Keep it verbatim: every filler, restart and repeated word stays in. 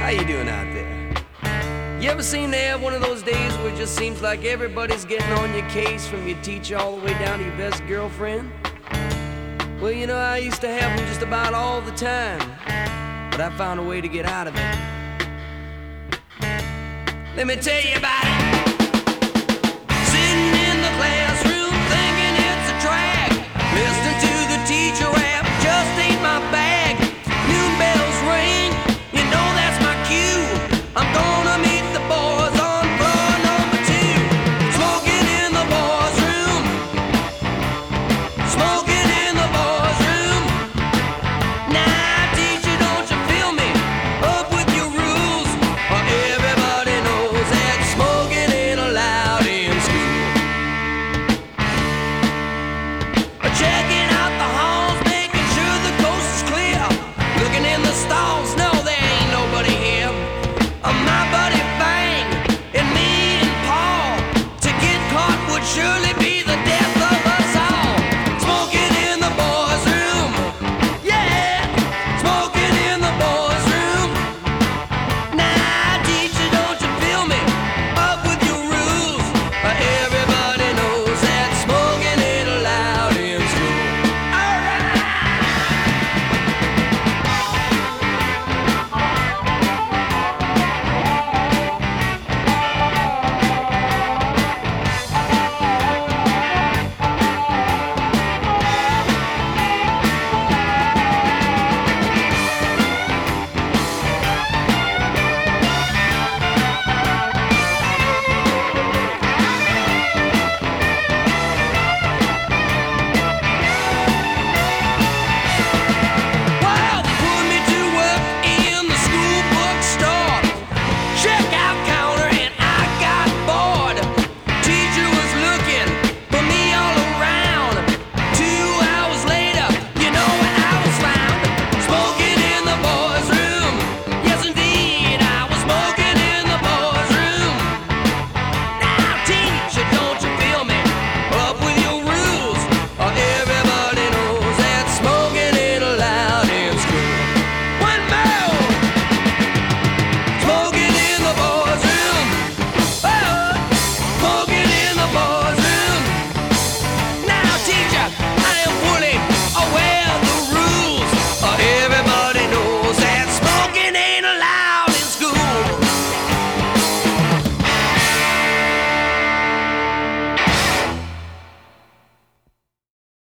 How you doing out there? You ever seem to have one of those days where it just seems like everybody's getting on your case, from your teacher all the way down to your best girlfriend? Well, you know, I used to have them just about all the time, but I found a way to get out of it. Let me tell you about it.